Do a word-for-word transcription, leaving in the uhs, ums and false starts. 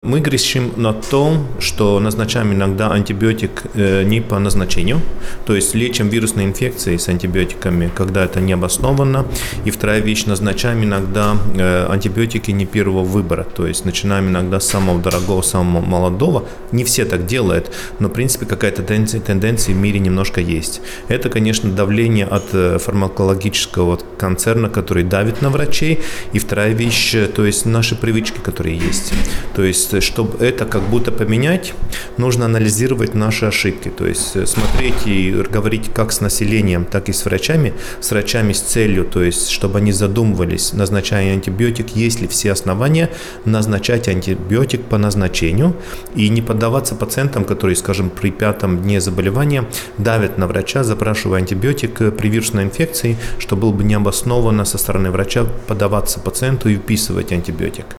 Мы грешим на том, что назначаем иногда антибиотик э, не по назначению, то есть лечим вирусные инфекции с антибиотиками, когда это не обосновано. И вторая вещь, назначаем иногда э, антибиотики не первого выбора, то есть начинаем иногда с самого дорогого, самого молодого. Не все так делают, но в принципе какая-то тенденция, тенденция в мире немножко есть. Это, конечно, давление от фармакологического концерна, который давит на врачей. И вторая вещь, то есть наши привычки, которые есть. То есть чтобы это как будто поменять, нужно анализировать наши ошибки, то есть смотреть и говорить как с населением, так и с врачами, с врачами с целью, то есть чтобы они задумывались, назначая антибиотик, есть ли все основания назначать антибиотик по назначению и не поддаваться пациентам, которые, скажем, при пятом дне заболевания давят на врача, запрашивая антибиотик при вирусной инфекции, что было бы необоснованно со стороны врача поддаваться пациенту и вписывать антибиотик.